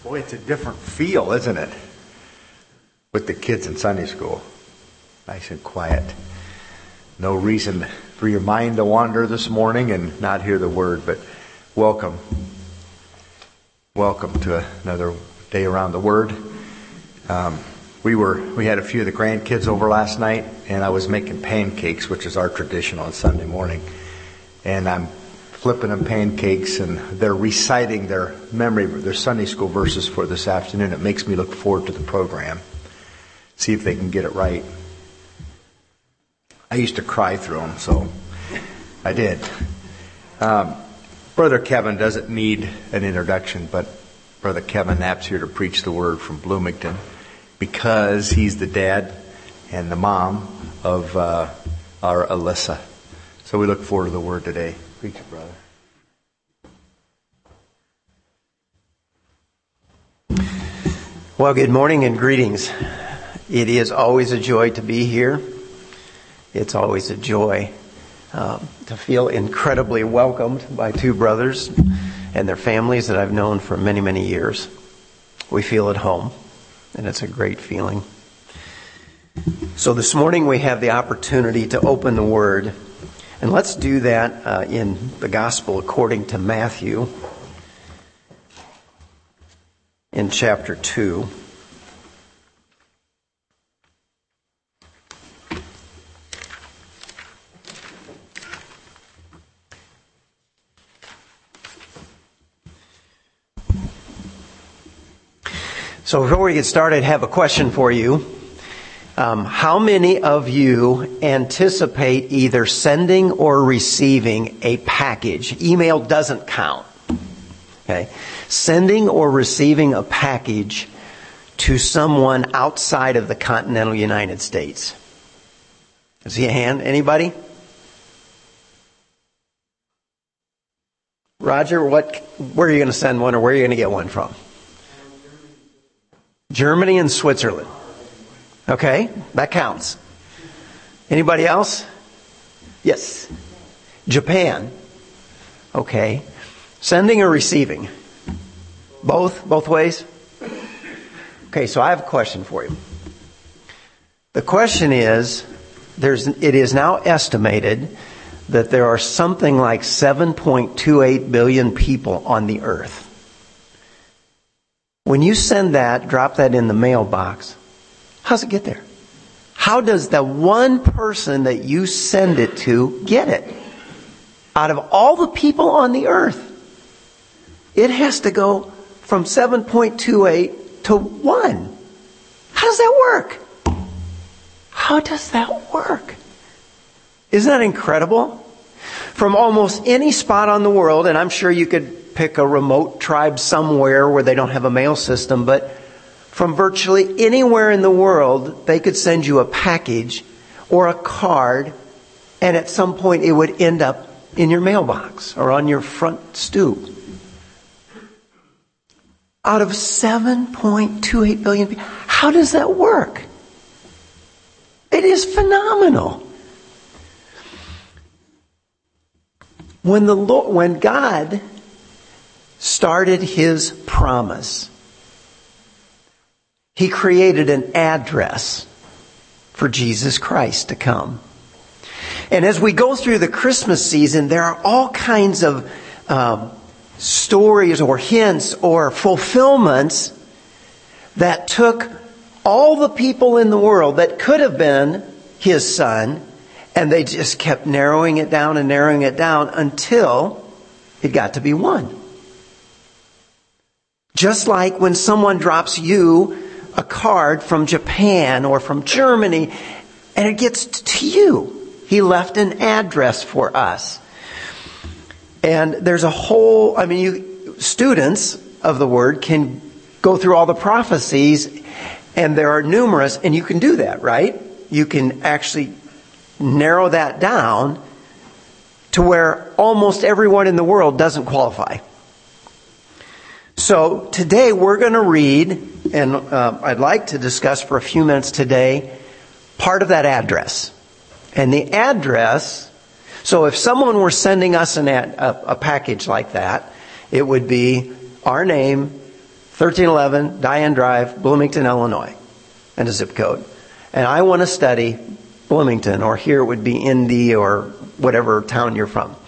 Boy, it's a different feel, isn't it? With the kids in Sunday school. Nice and quiet. No reason for your mind to wander this morning and not hear the word, but welcome. Welcome to another day around the word. We had a few of the grandkids over last night, and I was making pancakes, which is our tradition on Sunday morning. And I'm flipping them pancakes, and they're reciting their Sunday school verses for this afternoon. It makes me look forward to the program. See if they can get it right. I used to cry through them, so I did. Brother Kevin doesn't need an introduction, but Brother Kevin Knapp's here to preach the word from Bloomington because he's the dad and the mom of our Alyssa. So we look forward to the word today. Preach it, brother. Well, good morning and greetings. It is always a joy to be here. It's always a joy to feel incredibly welcomed by two brothers and their families that I've known for many, many years. We feel at home, and it's a great feeling. So this morning we have the opportunity to open the Word, and let's do that in the Gospel according to Matthew in chapter 2. So before we get started, I have a question for you. How many of you anticipate either sending or receiving a package? Email doesn't count. Okay. Sending or receiving a package to someone outside of the continental United States. I see a hand. Anybody? Roger, where are you going to send one, or where are you going to get one from? Germany and Switzerland. Okay, that counts. Anybody else? Yes. Japan. Okay. Sending or receiving? Both ways? Okay, so I have a question for you. The question is, it is now estimated that there are something like 7.28 billion people on the earth. When you send that, drop that in the mailbox, how does it get there? How does the one person that you send it to get it? Out of all the people on the earth, it has to go from 7.28 to 1. How does that work? How does that work? Isn't that incredible? From almost any spot on the world, and I'm sure you could pick a remote tribe somewhere where they don't have a mail system, but from virtually anywhere in the world, they could send you a package or a card, and at some point it would end up in your mailbox or on your front stoop. Out of 7.28 billion people, how does that work? It is phenomenal. When God started His promise, He created an address for Jesus Christ to come. And as we go through the Christmas season, there are all kinds of stories or hints or fulfillments that took all the people in the world that could have been His Son, and they just kept narrowing it down until it got to be one. Just like when someone drops you a card from Japan or from Germany and it gets to you. He left an address for us. And there's a whole, students of the Word can go through all the prophecies, and there are numerous, and you can do that, right? You can actually narrow that down to where almost everyone in the world doesn't qualify. So today we're going to read, and I'd like to discuss for a few minutes today, part of that address. And the address, so if someone were sending us a package like that, it would be our name, 1311 Diane Drive, Bloomington, Illinois, and a zip code. And I want to study Bloomington, or here it would be Indy or whatever town you're from.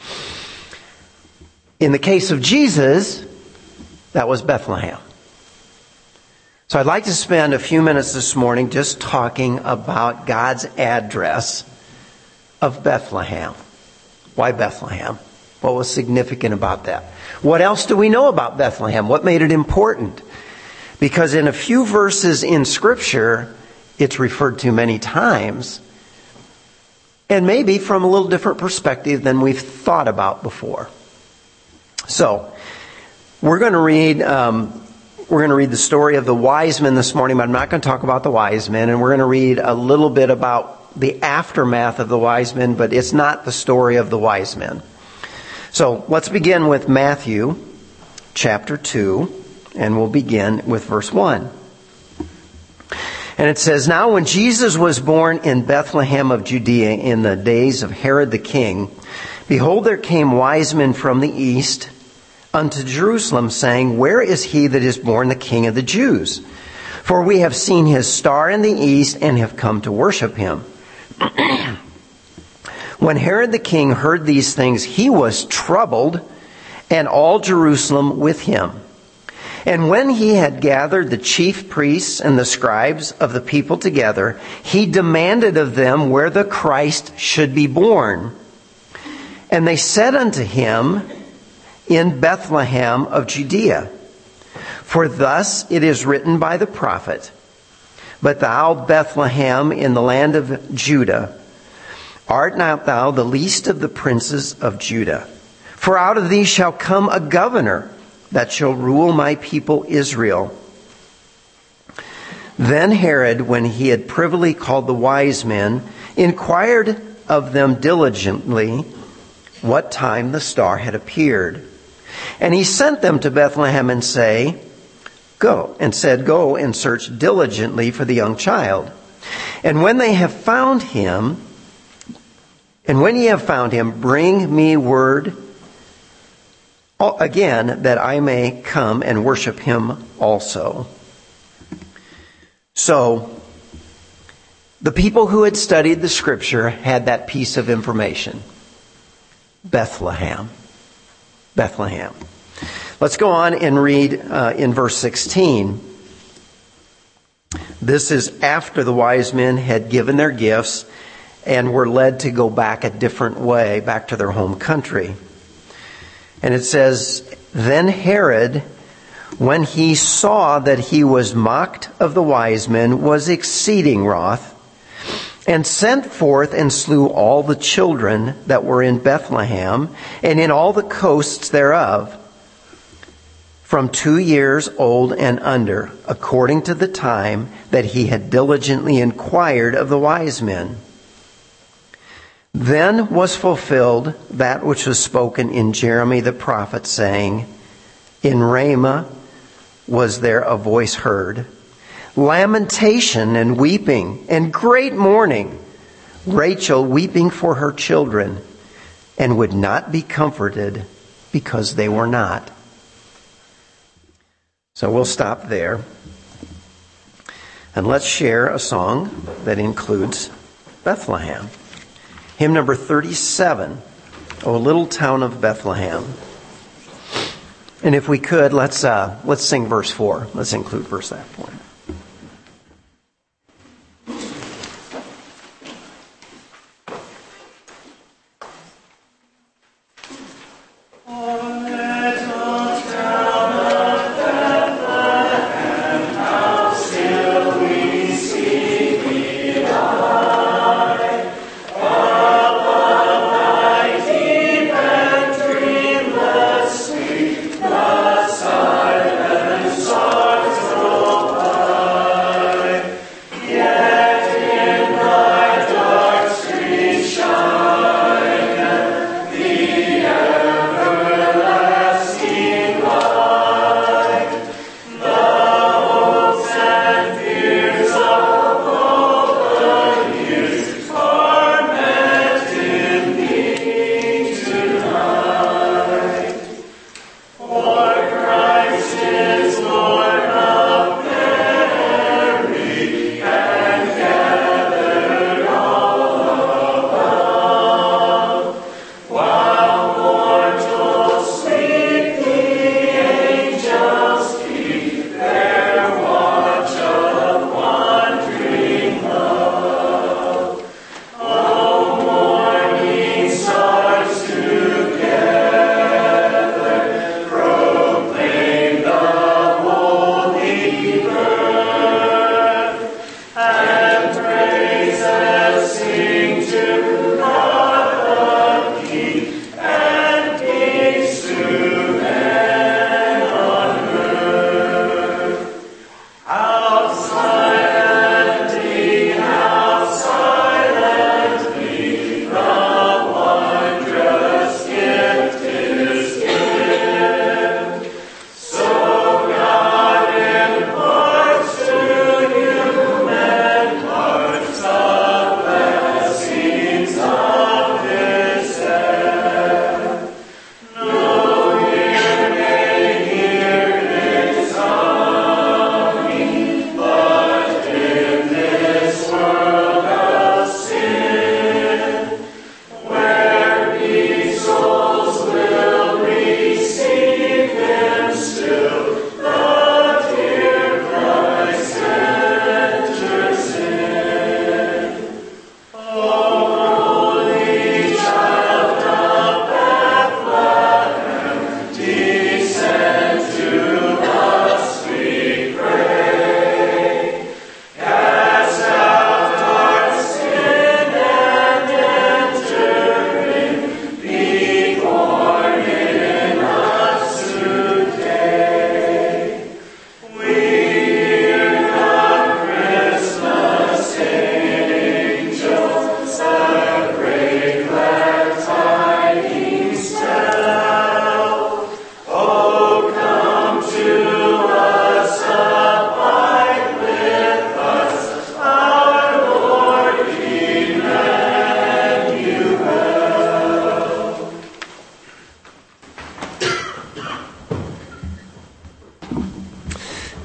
In the case of Jesus, that was Bethlehem. So I'd like to spend a few minutes this morning just talking about God's address of Bethlehem. Why Bethlehem? What was significant about that? What else do we know about Bethlehem? What made it important? Because in a few verses in Scripture, it's referred to many times, and maybe from a little different perspective than we've thought about before. So, we're going to read the story of the wise men this morning, but I'm not going to talk about the wise men, and we're going to read a little bit about the aftermath of the wise men, but it's not the story of the wise men. So, let's begin with Matthew chapter 2, and we'll begin with verse 1. And it says, "Now when Jesus was born in Bethlehem of Judea in the days of Herod the king, behold, there came wise men from the east unto Jerusalem, saying, Where is he that is born the King of the Jews? For we have seen his star in the east, and have come to worship him." When Herod the king heard these things, he was troubled, and all Jerusalem with him. And when he had gathered the chief priests and the scribes of the people together, he demanded of them where the Christ should be born. And they said unto him, In Bethlehem of Judea. For thus it is written by the prophet, But thou, Bethlehem, in the land of Judah, art not thou the least of the princes of Judah? For out of thee shall come a governor that shall rule my people Israel. Then Herod, when he had privily called the wise men, inquired of them diligently what time the star had appeared. And he sent them to Bethlehem and said, Go and search diligently for the young child. And when ye have found him, bring me word again, that I may come and worship him also. So, the people who had studied the Scripture had that piece of information. Bethlehem. Bethlehem. Let's go on and read in verse 16. This is after the wise men had given their gifts and were led to go back a different way, back to their home country. And it says, Then Herod, when he saw that he was mocked of the wise men, was exceeding wroth, and sent forth and slew all the children that were in Bethlehem, and in all the coasts thereof, from 2 years old and under, according to the time that he had diligently inquired of the wise men. Then was fulfilled that which was spoken in Jeremy the prophet, saying, In Ramah was there a voice heard, lamentation and weeping, and great mourning, Rachel weeping for her children, and would not be comforted, because they were not. So we'll stop there. And let's share a song that includes Bethlehem. Hymn number 37, O Little Town of Bethlehem. And if we could, let's sing verse 4. Let's include verse 4.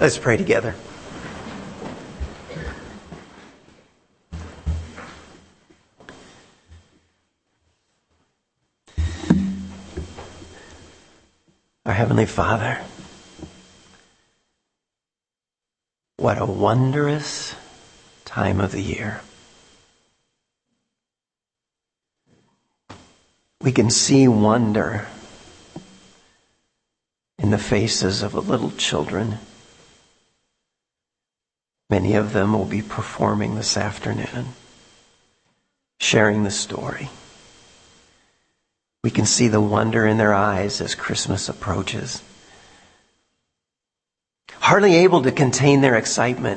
Let's pray together. Our Heavenly Father, what a wondrous time of the year. We can see wonder in the faces of the little children. Many of them will be performing this afternoon, sharing the story. We can see the wonder in their eyes as Christmas approaches. Hardly able to contain their excitement.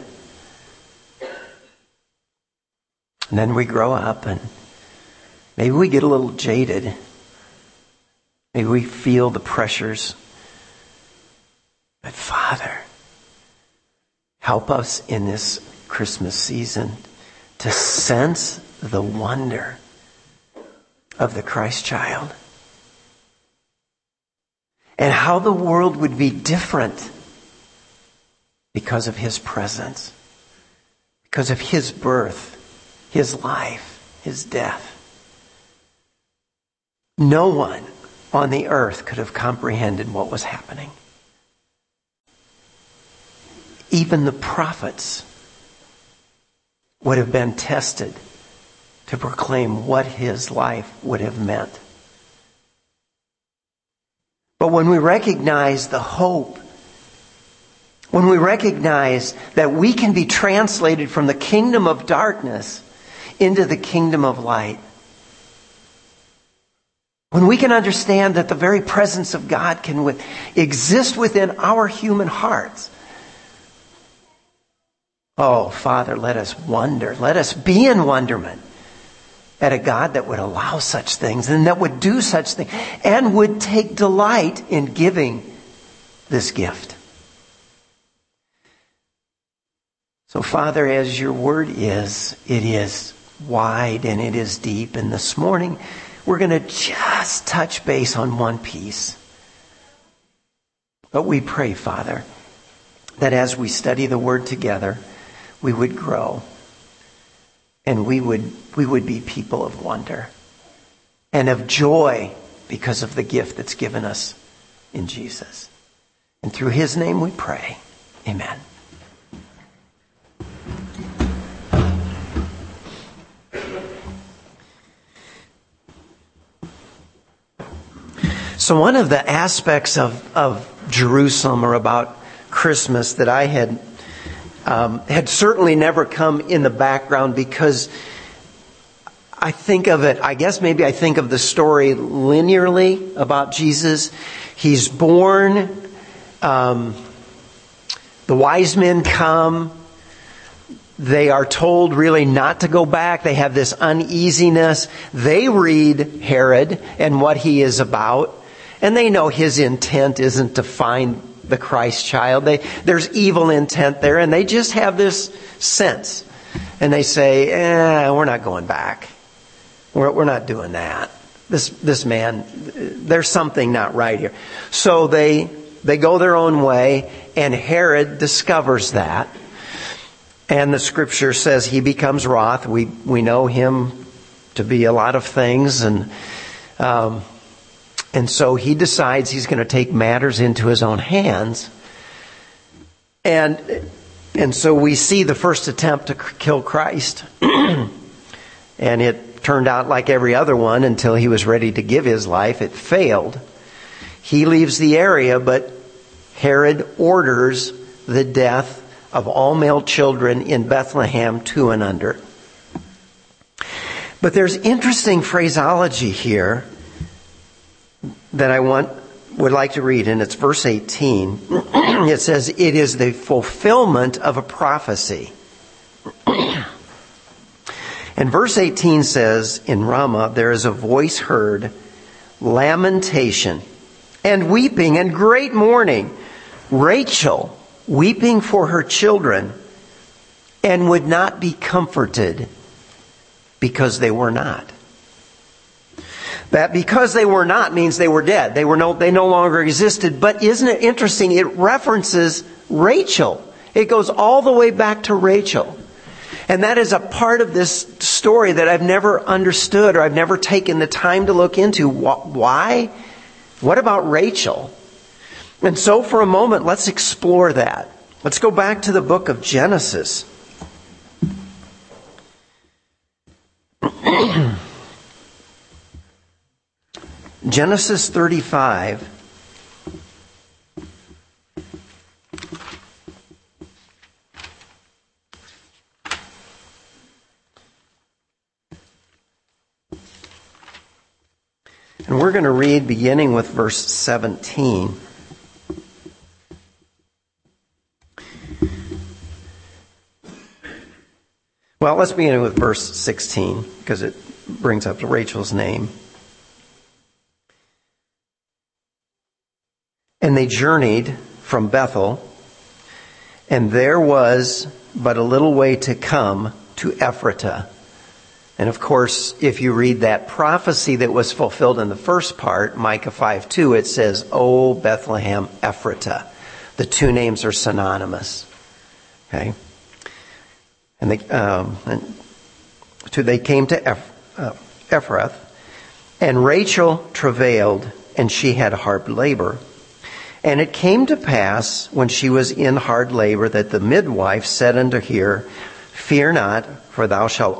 And then we grow up and maybe we get a little jaded. Maybe we feel the pressures. But Father, help us in this Christmas season to sense the wonder of the Christ child. And how the world would be different because of His presence. Because of His birth, His life, His death. No one on the earth could have comprehended what was happening. Even the prophets would have been tested to proclaim what His life would have meant. But when we recognize the hope, when we recognize that we can be translated from the kingdom of darkness into the kingdom of light, when we can understand that the very presence of God can exist within our human hearts, oh, Father, let us wonder. Let us be in wonderment at a God that would allow such things and that would do such things and would take delight in giving this gift. So, Father, as your word is, it is wide and it is deep. And this morning, we're going to just touch base on one piece. But we pray, Father, that as we study the word together, we would grow. And we would be people of wonder and of joy because of the gift that's given us in Jesus. And through His name we pray. Amen. So one of the aspects of Jerusalem or about Christmas that I had certainly never come in the background, because I think of it, I guess maybe I think of the story linearly about Jesus. He's born, the wise men come, they are told really not to go back, they have this uneasiness, they read Herod and what he is about, and they know his intent isn't to find the Christ child. There's evil intent there, and they just have this sense. And they say, we're not going back. We're not doing that. This man, there's something not right here. So they go their own way, and Herod discovers that. And the scripture says he becomes wroth. We know him to be a lot of things, and so he decides he's going to take matters into his own hands. And so we see the first attempt to kill Christ. And it turned out like every other one until he was ready to give his life. It failed. He leaves the area, but Herod orders the death of all male children in Bethlehem 2 and under. But there's interesting phraseology here that I would like to read, and it's verse 18. It says, it is the fulfillment of a prophecy. And verse 18 says, in Ramah, there is a voice heard, lamentation, and weeping, and great mourning. Rachel weeping for her children, and would not be comforted because they were not. That because they were not means they were dead. They no longer existed. But isn't it interesting? It references Rachel. It goes all the way back to Rachel. And that is a part of this story that I've never understood or I've never taken the time to look into. Why? What about Rachel? And so for a moment, let's explore that. Let's go back to the book of Genesis. Genesis 35. And we're going to read beginning with verse 17. Well, let's begin with verse 16 because it brings up Rachel's name. And they journeyed from Bethel, and there was but a little way to come to Ephratah. And of course, if you read that prophecy that was fulfilled in the first part, Micah 5:2, it says, "O Bethlehem Ephratah." The two names are synonymous. Okay? And they came to Ephrath, and Rachel travailed, and she had hard labor. And it came to pass, when she was in hard labor, that the midwife said unto her, "Fear not, for thou shalt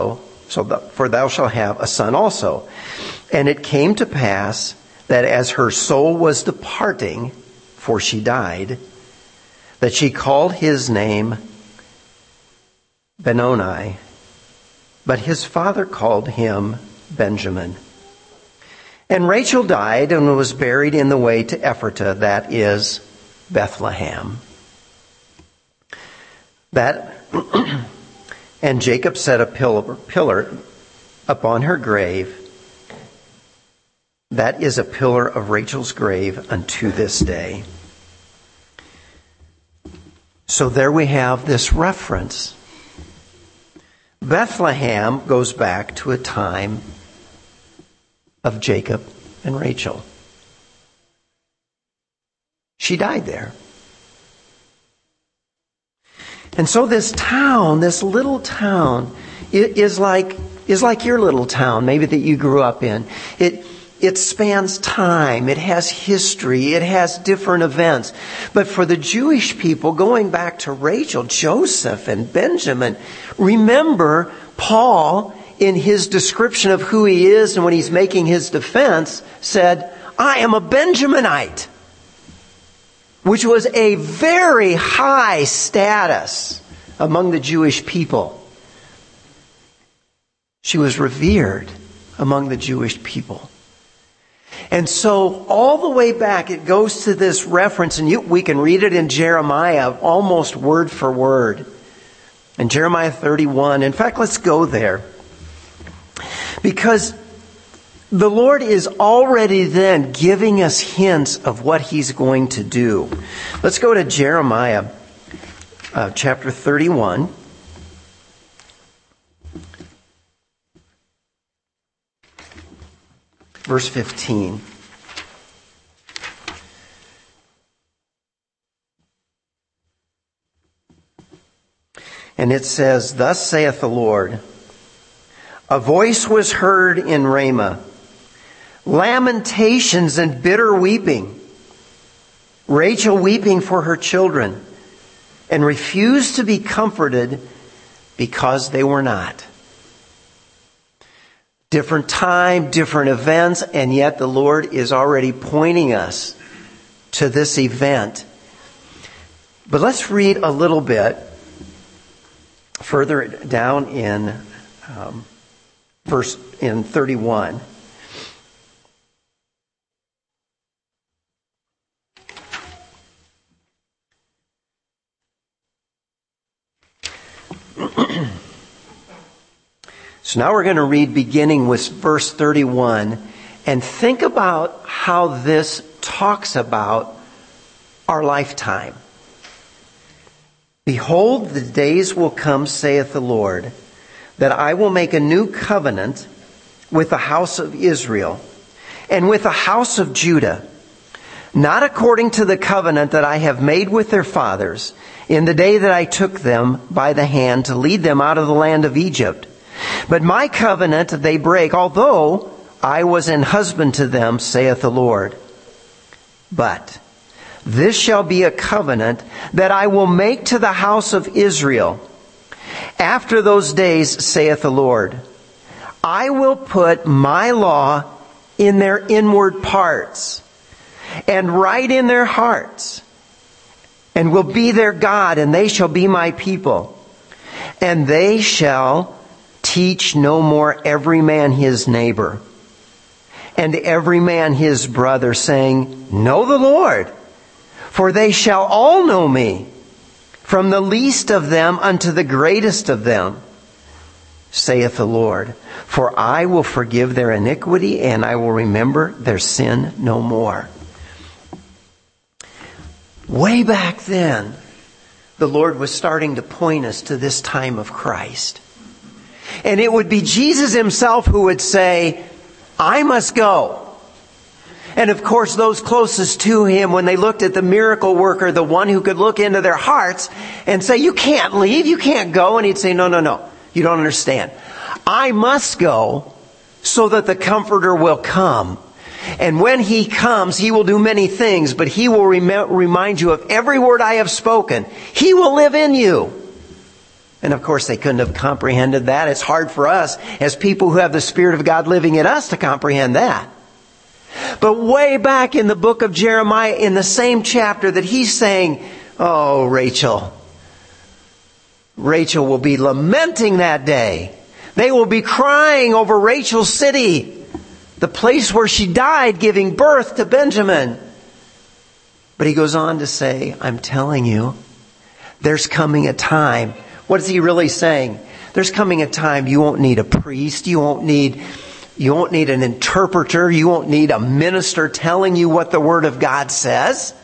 have a son also." And it came to pass that as her soul was departing, for she died, that she called his name Benoni, but his father called him Benjamin. And Rachel died and was buried in the way to Ephratah, that is Bethlehem. And Jacob set a pillar upon her grave. That is a pillar of Rachel's grave unto this day. So there we have this reference. Bethlehem goes back to a time of Jacob and Rachel. She died there. And so this town, this little town, is like your little town, maybe that you grew up in. It spans time. It has history. It has different events. But for the Jewish people, going back to Rachel, Joseph, and Benjamin, remember Paul, in his description of who he is and when he's making his defense, said, "I am a Benjaminite," which was a very high status among the Jewish people. She was revered among the Jewish people. And so all the way back, it goes to this reference, and we can read it in Jeremiah almost word for word. In Jeremiah 31. In fact, let's go there. Because the Lord is already then giving us hints of what He's going to do. Let's go to Jeremiah chapter 31. Verse 15. And it says, "Thus saith the Lord, a voice was heard in Ramah, lamentations and bitter weeping, Rachel weeping for her children, and refused to be comforted because they were not." Different time, different events, and yet the Lord is already pointing us to this event. But let's read a little bit further down in verse 31. So now we're going to read beginning with verse 31 and think about how this talks about our lifetime. "Behold, the days will come, saith the Lord, that I will make a new covenant with the house of Israel and with the house of Judah, not according to the covenant that I have made with their fathers in the day that I took them by the hand to lead them out of the land of Egypt. But my covenant they break, although I was an husband to them, saith the Lord. But this shall be a covenant that I will make to the house of Israel. After those days, saith the Lord, I will put my law in their inward parts and write in their hearts, and will be their God, and they shall be my people. And they shall teach no more every man his neighbor, and every man his brother, saying, Know the Lord, for they shall all know me, from the least of them unto the greatest of them, saith the Lord. For I will forgive their iniquity, and I will remember their sin no more. Way back then, the Lord was starting to point us to this time of Christ. And it would be Jesus himself who would say, I must go. And of course, those closest to him, when they looked at the miracle worker, the one who could look into their hearts and say, you can't leave, you can't go. And he'd say, no, you don't understand. I must go so that the Comforter will come. And when he comes, he will do many things, but he will remind you of every word I have spoken. He will live in you. And of course, they couldn't have comprehended that. It's hard for us as people who have the Spirit of God living in us to comprehend that. But way back in the book of Jeremiah, in the same chapter, that he's saying, oh, Rachel will be lamenting that day. They will be crying over Rachel's city, the place where she died giving birth to Benjamin. But he goes on to say, I'm telling you, there's coming a time. What is he really saying? There's coming a time you won't need a priest. You won't need an interpreter. You won't need a minister telling you what the Word of God says.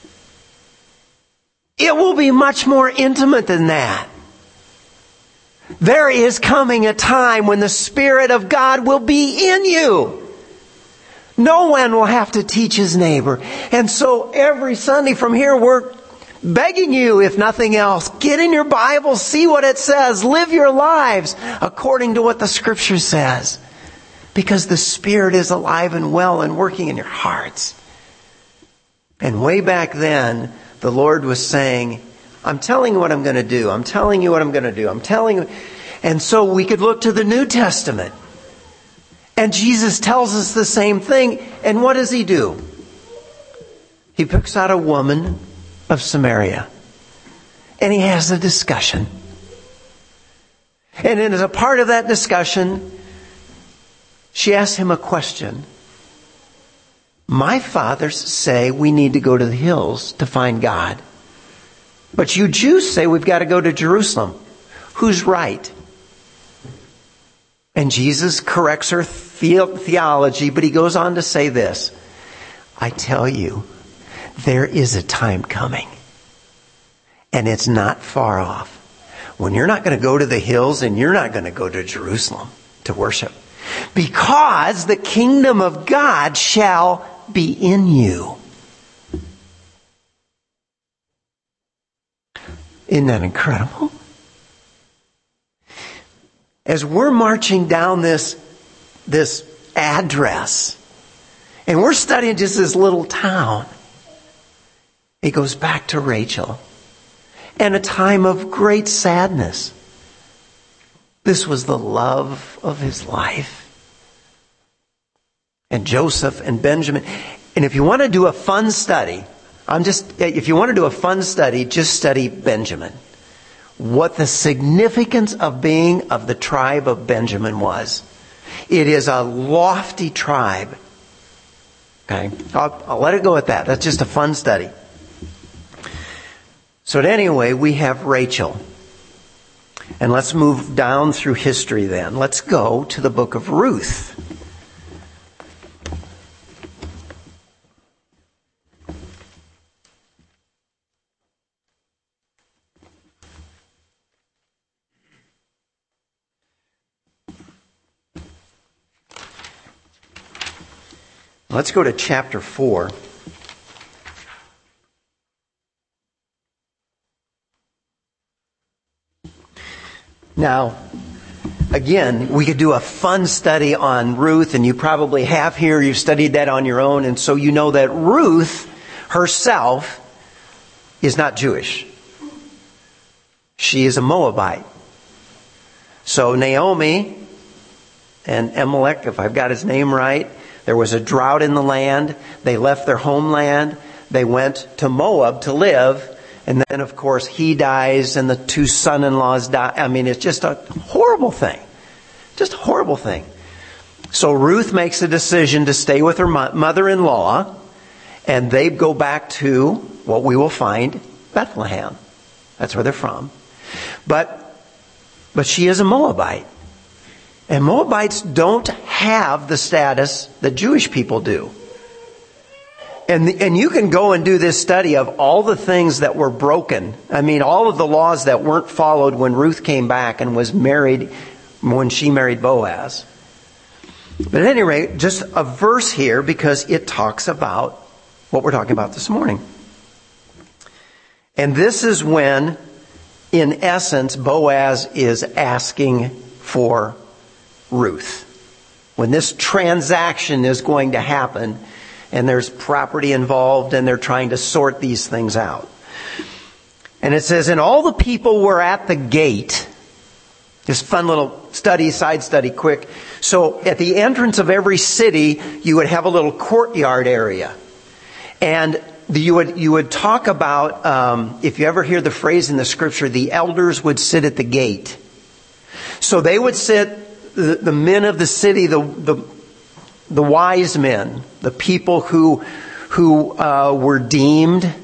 It will be much more intimate than that. There is coming a time when the Spirit of God will be in you. No one will have to teach his neighbor. And so every Sunday from here, we're begging you, if nothing else, get in your Bible, see what it says, live your lives according to what the Scripture says. Because the Spirit is alive and well and working in your hearts. And way back then, the Lord was saying, I'm telling you what I'm going to do. I'm telling you what I'm going to do. I'm telling you. And so we could look to the New Testament. And Jesus tells us the same thing. And what does he do? He picks out a woman of Samaria. And he has a discussion. And as a part of that discussion, she asks him a question. My fathers say we need to go to the hills to find God. But you Jews say we've got to go to Jerusalem. Who's right? And Jesus corrects her theology, but he goes on to say this. I tell you, there is a time coming. And it's not far off. When you're not going to go to the hills and you're not going to go to Jerusalem to worship. Because the kingdom of God shall be in you. Isn't that incredible? As we're marching down this address, and we're studying just this little town, it goes back to Rachel and a time of great sadness. This was the love of his life. And Joseph and Benjamin. And if you want to do a fun study, just study Benjamin. What the significance of being of the tribe of Benjamin was. It is a lofty tribe. Okay? I'll let it go at that. That's just a fun study. So anyway, we have Rachel. And let's move down through history then. Let's go to the book of Ruth. Let's go to chapter 4. Now, again, we could do a fun study on Ruth, and you probably have here. You've studied that on your own, and so you know that Ruth herself is not Jewish. She is a Moabite. So Naomi and Elimelech, if I've got his name right, there was a drought in the land. They left their homeland. They went to Moab to live. And then, of course, he dies and the two son-in-laws die. I mean, it's just a horrible thing. Just a horrible thing. So Ruth makes a decision to stay with her mother-in-law, and they go back to what we will find, Bethlehem. That's where they're from. But she is a Moabite. And Moabites don't have the status that Jewish people do. And you can go and do this study of all the things that were broken. I mean, all of the laws that weren't followed when Ruth came back and was married, when she married Boaz. But at any rate, just a verse here because it talks about what we're talking about this morning. And this is when, in essence, Boaz is asking for Ruth. When this transaction is going to happen, and there's property involved, and they're trying to sort these things out. And it says, and all the people were at the gate. This fun little study, side study, quick. So at the entrance of every city, you would have a little courtyard area. And you would talk about, if you ever hear the phrase in the scripture, the elders would sit at the gate. So they would sit, the men of the city, the wise men, the people who were deemed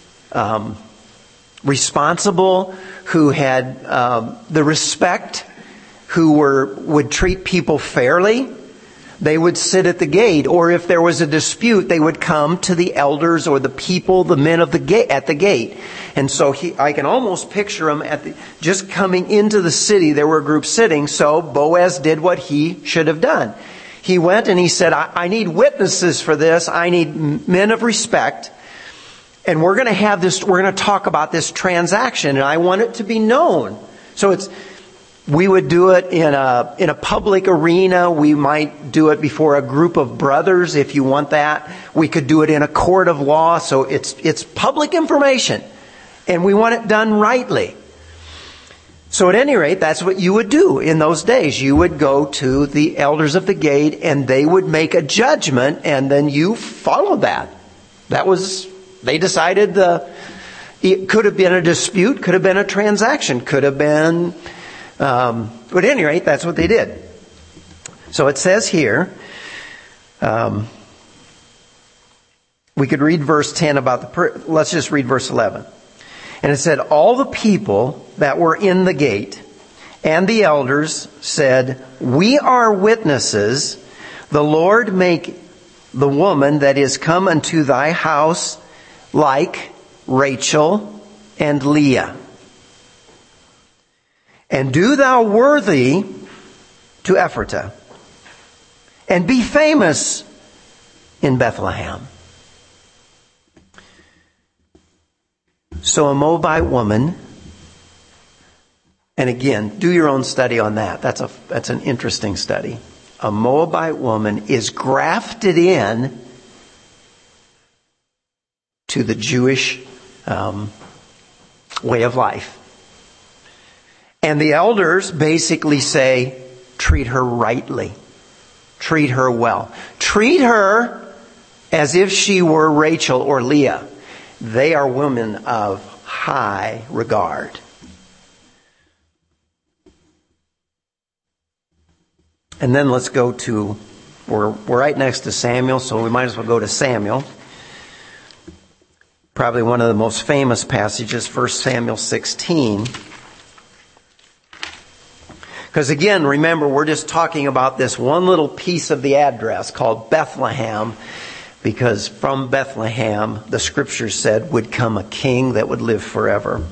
responsible, who had the respect, who would treat people fairly, they would sit at the gate. Or if there was a dispute, they would come to the elders or the people, the men of the gate at the gate. And so I can almost picture them just coming into the city. There were a group sitting. So Boaz did what he should have done. He went and he said, I need witnesses for this. I need men of respect. And we're going to talk about this transaction, and I want it to be known. So we would do it in a public arena. We might do it before a group of brothers if you want that. We could do it in a court of law. So it's public information. And we want it done rightly. So at any rate, that's what you would do in those days. You would go to the elders of the gate and they would make a judgment, and then you followed that. They decided it could have been a dispute, could have been a transaction, could have been, but at any rate, that's what they did. So it says here, we could read verse 10 let's just read verse 11. And it said, all the people that were in the gate and the elders said, we are witnesses. The Lord make the woman that is come unto thy house like Rachel and Leah. And do thou worthy to Ephratah, and be famous in Bethlehem. So a Moabite woman, and again, do your own study on that. That's an interesting study. A Moabite woman is grafted in to the Jewish way of life. And the elders basically say, treat her rightly. Treat her well. Treat her as if she were Rachel or Leah. They are women of high regard. And then let's go to, we're right next to Samuel, so we might as well go to Samuel. Probably one of the most famous passages, 1 Samuel 16. Because again, remember, we're just talking about this one little piece of the address called Bethlehem, because from Bethlehem, the scriptures said, would come a king that would live forever.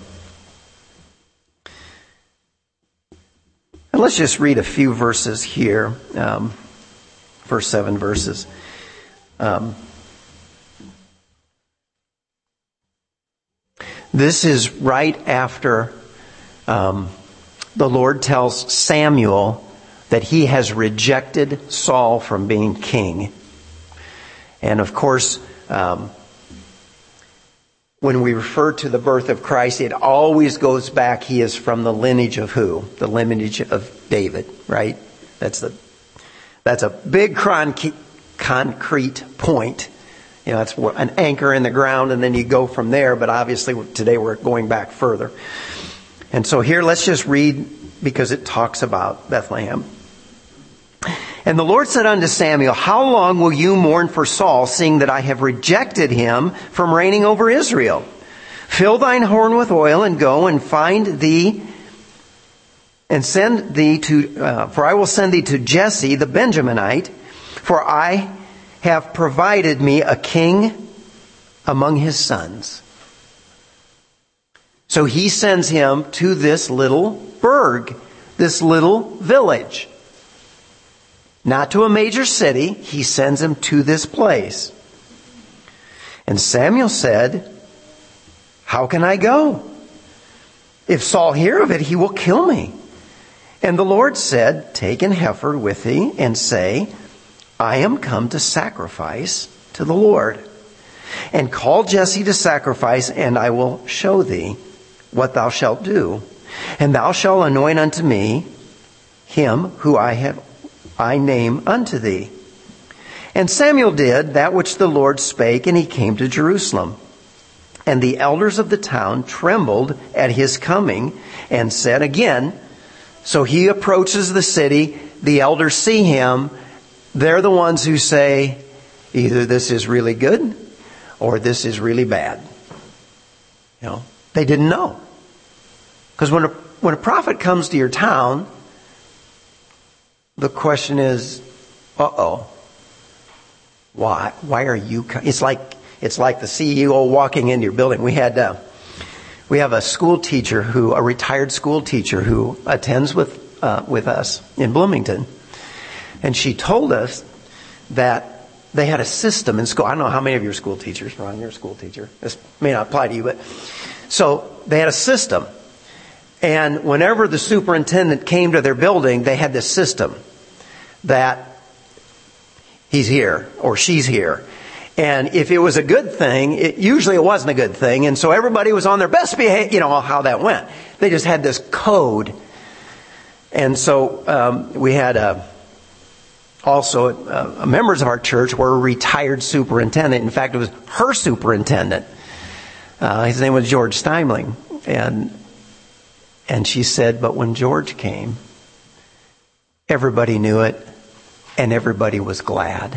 And let's just read a few verses here, first 7 verses. This is right after the Lord tells Samuel that he has rejected Saul from being king. And of course, when we refer to the birth of Christ, it always goes back, he is from the lineage of who? The lineage of David, right? That's a big concrete point. You know, that's an anchor in the ground, and then you go from there. But obviously, today we're going back further. And so here, let's just read, because it talks about Bethlehem. And the Lord said unto Samuel, how long will you mourn for Saul, seeing that I have rejected him from reigning over Israel? Fill thine horn with oil, and go and find thee, and send thee to, for I will send thee to Jesse the Benjaminite, for I have provided me a king among his sons. So he sends him to this little burg, this little village. Not to a major city, he sends him to this place. And Samuel said, how can I go? If Saul hear of it, he will kill me. And the Lord said, take an heifer with thee, and say, I am come to sacrifice to the Lord. And call Jesse to sacrifice, and I will show thee what thou shalt do. And thou shalt anoint unto me him who I name unto thee. And Samuel did that which the Lord spake, and he came to Jerusalem. And the elders of the town trembled at his coming, and said again, so he approaches the city, the elders see him, they're the ones who say, either this is really good, or this is really bad. You know, they didn't know. Because when a prophet comes to your town, the question is, why are you? It's like the CEO walking into your building. We have a school teacher a retired school teacher who attends with us in Bloomington, and she told us that they had a system in school. I don't know how many of your school teachers, Ron, you're a school teacher. This may not apply to you, but so they had a system. And whenever the superintendent came to their building, they had this system that he's here or she's here. And if it was a good thing, usually it wasn't a good thing. And so everybody was on their best behavior, you know how that went. They just had this code. And so we had also members of our church were a retired superintendent. In fact, it was her superintendent. His name was George Steimling. And she said, but when George came, everybody knew it, and everybody was glad.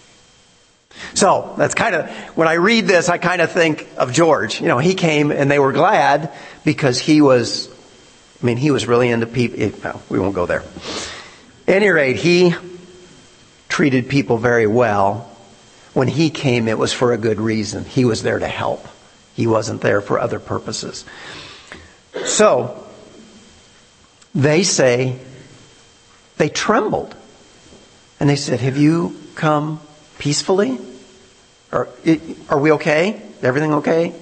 So that's kind of, when I read this, I kind of think of George. You know, he came and they were glad because he was really into people. Well, we won't go there. At any rate, he treated people very well. When he came, it was for a good reason. He was there to help. He wasn't there for other purposes. So, they say, they trembled. And they said, have you come peacefully? Are we okay? Is everything okay?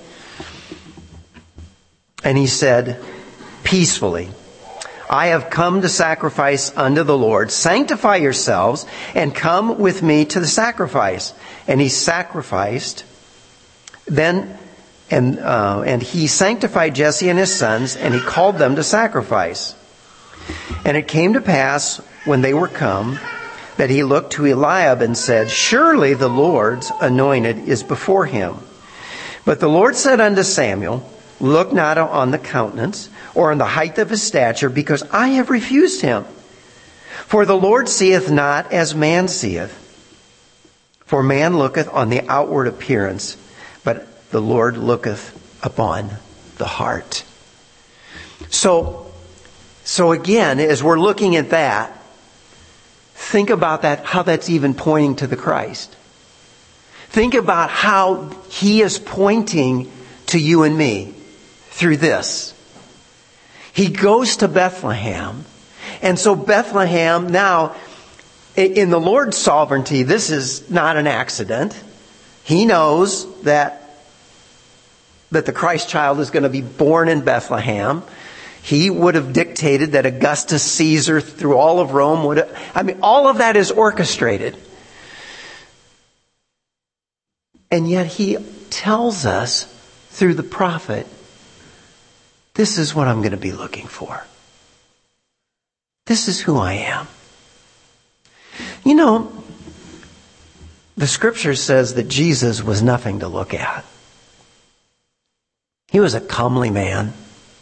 And he said, peacefully. I have come to sacrifice unto the Lord. Sanctify yourselves and come with me to the sacrifice. And he sacrificed. Then, and he sanctified Jesse and his sons, and he called them to sacrifice. And it came to pass, when they were come, that he looked to Eliab and said, surely the Lord's anointed is before him. But the Lord said unto Samuel, look not on the countenance or on the height of his stature, because I have refused him. For the Lord seeth not as man seeth. For man looketh on the outward appearance, but the Lord looketh upon the heart. So again, as we're looking at that, think about that, how that's even pointing to the Christ. Think about how he is pointing to you and me through this. He goes to Bethlehem. And so Bethlehem now, in the Lord's sovereignty, this is not an accident. He knows that the Christ child is going to be born in Bethlehem. He would have dictated that Augustus Caesar through all of Rome would have, all of that is orchestrated. And yet he tells us through the prophet, this is what I'm going to be looking for. This is who I am. You know, the scripture says that Jesus was nothing to look at. He was a comely man.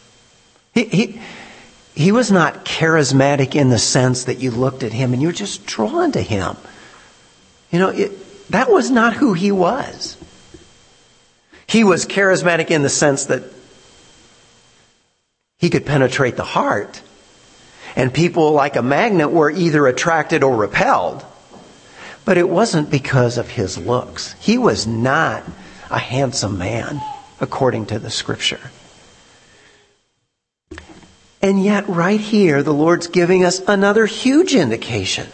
He was not charismatic in the sense that you looked at him and you were just drawn to him. You know, that was not who he was. He was charismatic in the sense that he could penetrate the heart. And people like a magnet were either attracted or repelled. But it wasn't because of his looks. He was not a handsome man, according to the scripture. And yet right here, the Lord's giving us another huge indication.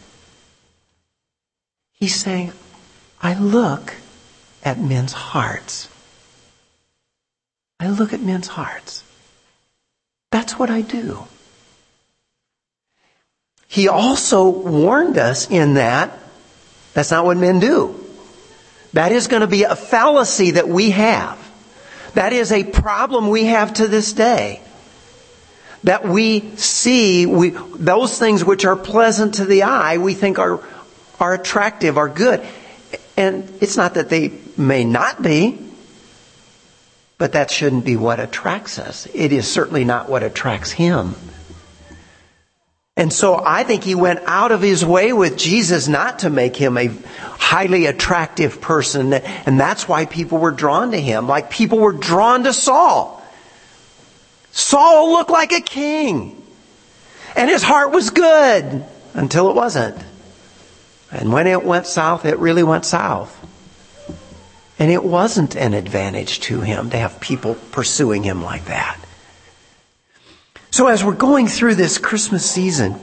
He's saying, I look at men's hearts. I look at men's hearts. That's what I do. He also warned us in that that's not what men do. That is going to be a fallacy that we have. That is a problem we have to this day. That we see, those things which are pleasant to the eye, we think are attractive, are good. And it's not that they may not be, but that shouldn't be what attracts us. It is certainly not what attracts him. And so I think he went out of his way with Jesus not to make him a highly attractive person. And that's why people were drawn to him. Like people were drawn to Saul. Saul looked like a king. And his heart was good until it wasn't. And when it went south, it really went south. And it wasn't an advantage to him to have people pursuing him like that. So as we're going through this Christmas season,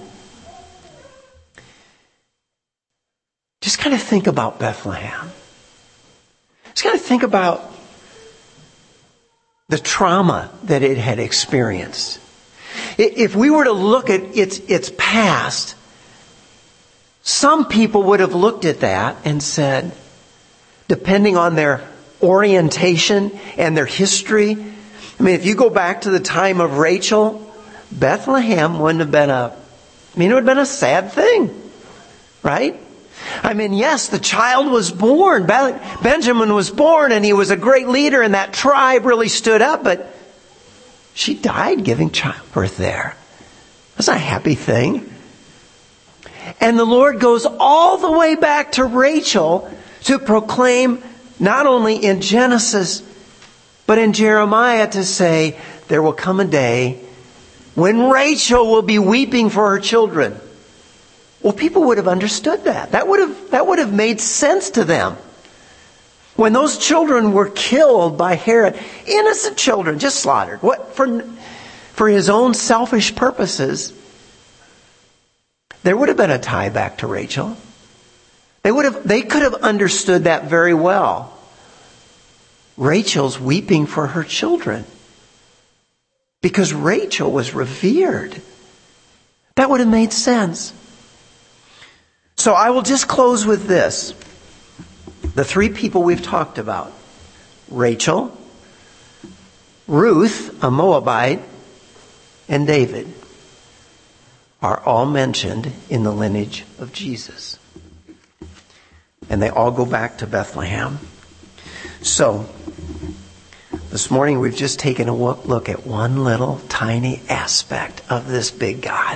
just kind of think about Bethlehem. Just kind of think about the trauma that it had experienced. If we were to look at its past, some people would have looked at that and said, depending on their orientation and their history, if you go back to the time of Rachel, Bethlehem wouldn't have been it would have been a sad thing, right? Yes, the child was born. Benjamin was born and he was a great leader and that tribe really stood up, but she died giving childbirth there. That's not a happy thing. And the Lord goes all the way back to Rachel to proclaim, not only in Genesis, but in Jeremiah, to say, there will come a day when Rachel will be weeping for her children. Well, people would have understood that. That would have made sense to them. When those children were killed by Herod, innocent children, just slaughtered, for his own selfish purposes, there would have been a tie back to Rachel. They could have understood that very well. Rachel's weeping for her children. Because Rachel was revered. That would have made sense. So I will just close with this. The three people we've talked about. Rachel, Ruth, a Moabite, and David are all mentioned in the lineage of Jesus. And they all go back to Bethlehem. So, this morning we've just taken a look at one little tiny aspect of this big God.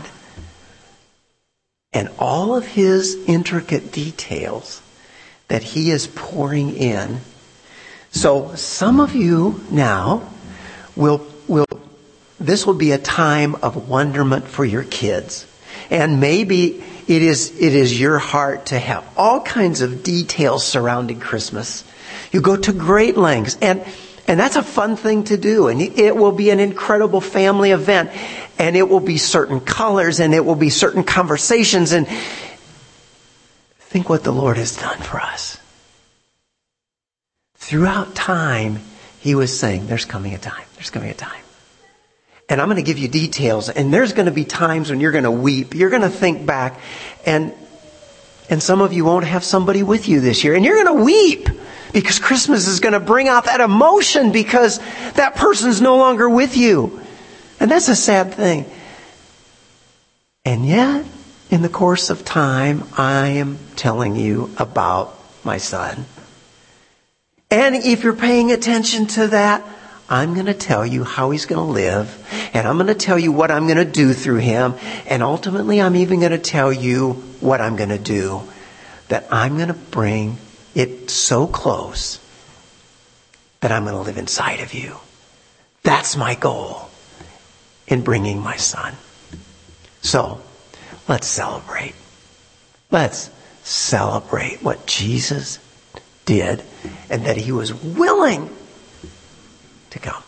And all of his intricate details that he is pouring in. So some of you now this will be a time of wonderment for your kids. And maybe it is your heart to have all kinds of details surrounding Christmas. You go to great lengths. And that's a fun thing to do. And it will be an incredible family event. And it will be certain colors. And it will be certain conversations. And think what the Lord has done for us. Throughout time, he was saying, there's coming a time. There's coming a time. And I'm going to give you details. And there's going to be times when you're going to weep. You're going to think back. And some of you won't have somebody with you this year. And you're going to weep because Christmas is going to bring out that emotion because that person's no longer with you. And that's a sad thing. And yet, in the course of time, I am telling you about my son. And if you're paying attention to that, I'm going to tell you how he's going to live. And I'm going to tell you what I'm going to do through him. And ultimately, I'm even going to tell you what I'm going to do. That I'm going to bring it so close that I'm going to live inside of you. That's my goal in bringing my son. So, let's celebrate. Let's celebrate what Jesus did and that he was willing to come.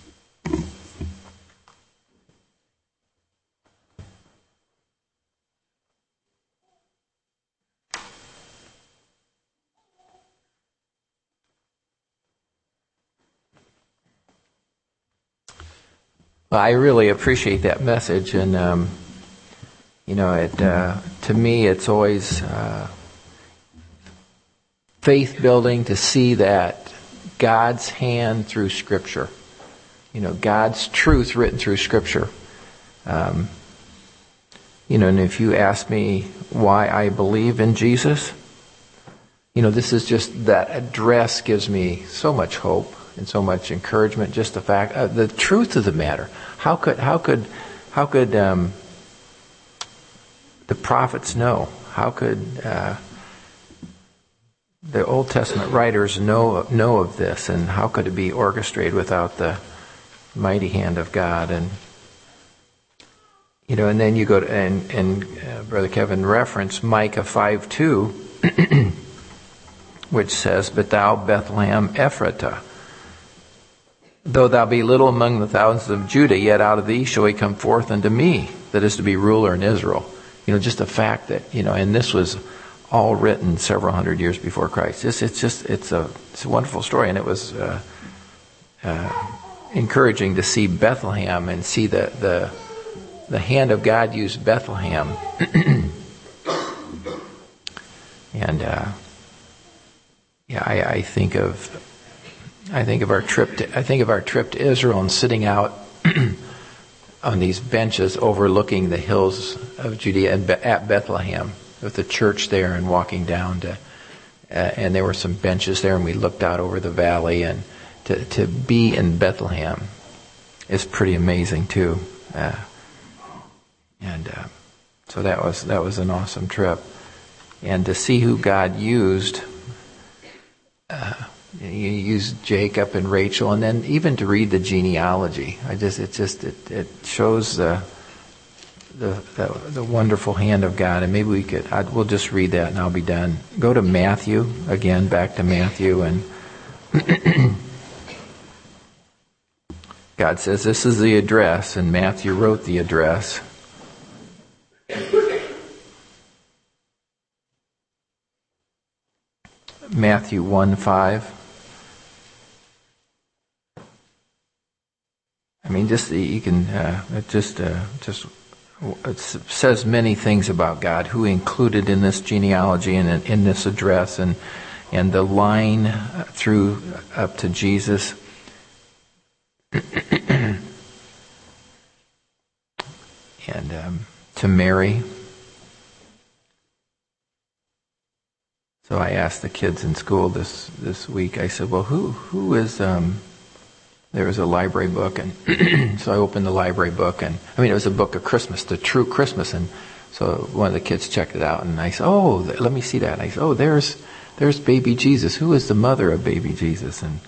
Well, I really appreciate that message, and to me, it's always faith building to see that God's hand through Scripture, God's truth written through Scripture. And if you ask me why I believe in Jesus, this is just that address gives me so much hope and so much encouragement. Just the fact, the truth of the matter. How could the prophets know? How could the Old Testament writers know of this? And how could it be orchestrated without the mighty hand of God? And and then you go to and Brother Kevin referenced Micah 5:2, which says, "But thou, Bethlehem Ephratah, though thou be little among the thousands of Judah, yet out of thee shall he come forth unto me, that is to be ruler in Israel." Just the fact that, and this was all written several hundred years before Christ. It's a wonderful story, and it was encouraging to see Bethlehem and see the hand of God use Bethlehem. And I think of our trip to Israel and sitting out on these benches overlooking the hills of Judea and at Bethlehem with the church there, and walking down to and there were some benches there, and we looked out over the valley, and to be in Bethlehem is pretty amazing too. So that was an awesome trip, and to see who God used. You used Jacob and Rachel, and then even to read the genealogy. It shows the wonderful hand of God. And maybe we'll just read that, and I'll be done. Go to Matthew again, back to Matthew, and God says this is the address, and Matthew wrote the address. Matthew 1:5. I mean, it says many things about God, who included in this genealogy and in this address, and the line through up to Jesus. And to Mary. So I asked the kids in school this week, I said, well, who is, there was a library book, and so I opened the library book, and it was a book of Christmas, the true Christmas, and so one of the kids checked it out, and I said, oh, let me see that. And I said, oh, there's baby Jesus. Who is the mother of baby Jesus? And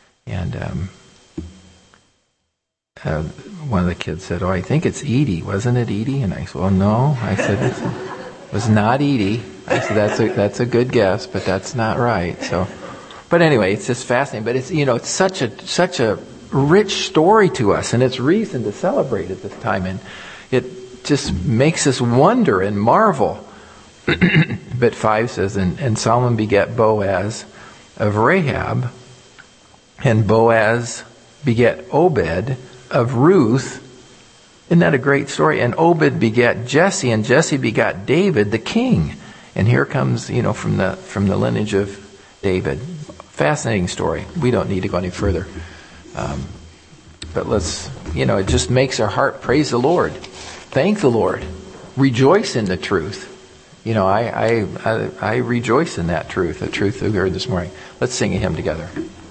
one of the kids said, oh, I think it's Edie. Wasn't it Edie? And I said, well, no. I said, it was not Edie. I said, that's a good guess, but that's not right. So, but anyway, it's just fascinating. But it's, it's such a rich story to us, and it's reason to celebrate at this time, and it just makes us wonder and marvel. But 5 says, and Solomon begat Boaz of Rahab, and Boaz begat Obed of Ruth, Isn't that a great story? And Obed begat Jesse, and Jesse begat David, the king. And here comes, from the lineage of David. Fascinating story. We don't need to go any further. But let's, it just makes our heart praise the Lord. Thank the Lord. Rejoice in the truth. I rejoice in that truth, the truth that we heard this morning. Let's sing a hymn together.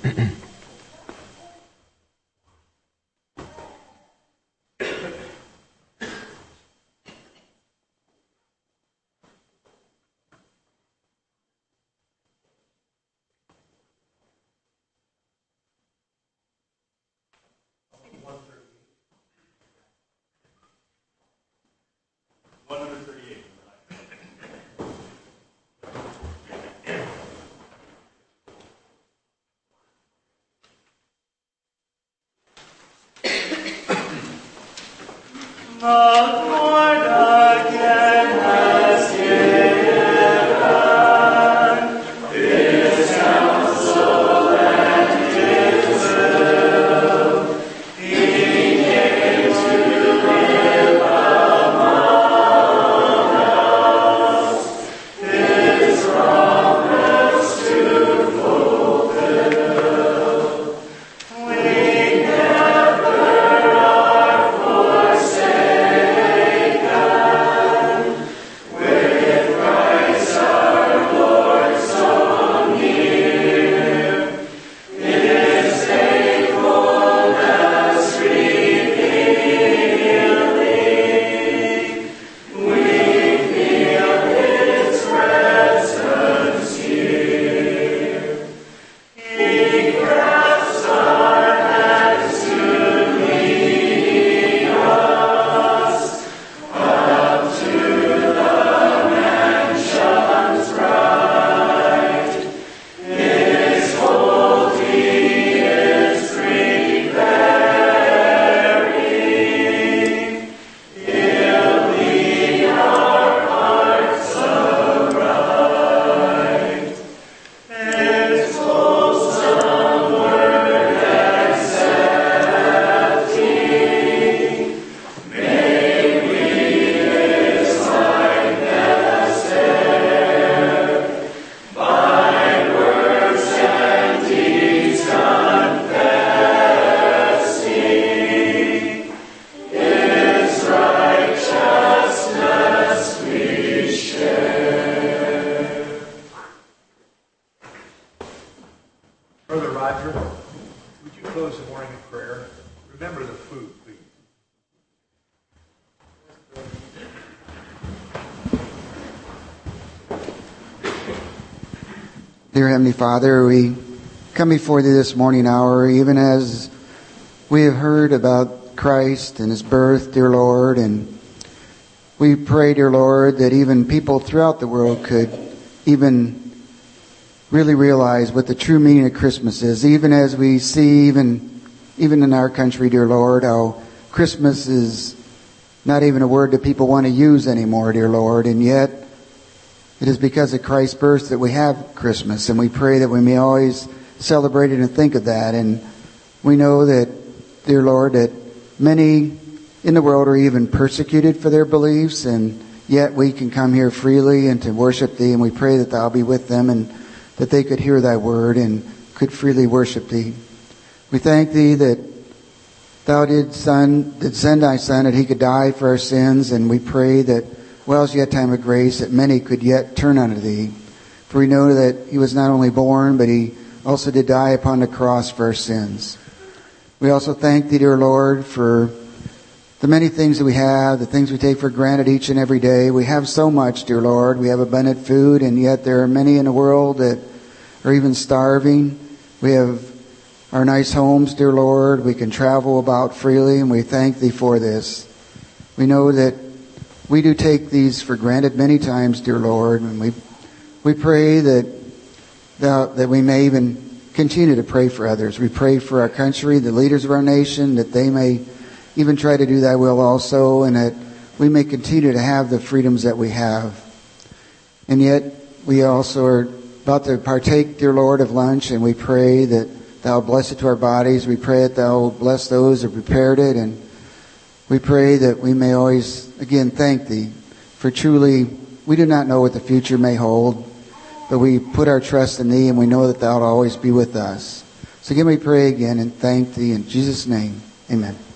Dear Heavenly Father, we come before Thee this morning hour, even as we have heard about Christ and His birth, dear Lord, and we pray, dear Lord, that even people throughout the world could even really realize what the true meaning of Christmas is, even as we see, even in our country, dear Lord, how Christmas is not even a word that people want to use anymore, dear Lord, and yet it is because of Christ's birth that we have Christmas, and we pray that we may always celebrate it and think of that. And we know that, dear Lord, that many in the world are even persecuted for their beliefs, and yet we can come here freely and to worship Thee, and we pray that Thou be with them and that they could hear Thy word and could freely worship Thee. We thank Thee that Thou did send Thy Son that He could die for our sins, and we pray that while it's yet time of grace, that many could yet turn unto Thee. For we know that He was not only born, but He also did die upon the cross for our sins. We also thank Thee, dear Lord, for the many things that we have, the things we take for granted each and every day. We have so much, dear Lord. We have abundant food, and yet there are many in the world that are even starving. We have our nice homes, dear Lord. We can travel about freely, and we thank Thee for this. We know that we do take these for granted many times, dear Lord, and we pray that we may even continue to pray for others. We pray for our country, the leaders of our nation, that they may even try to do Thy will also, and that we may continue to have the freedoms that we have. And yet, we also are about to partake, dear Lord, of lunch, and we pray that Thou bless it to our bodies. We pray that Thou bless those who prepared it, and We pray that we may always, again, thank Thee, for truly we do not know what the future may hold, but we put our trust in Thee and we know that Thou will always be with us. So again we pray again and thank Thee in Jesus' name. Amen.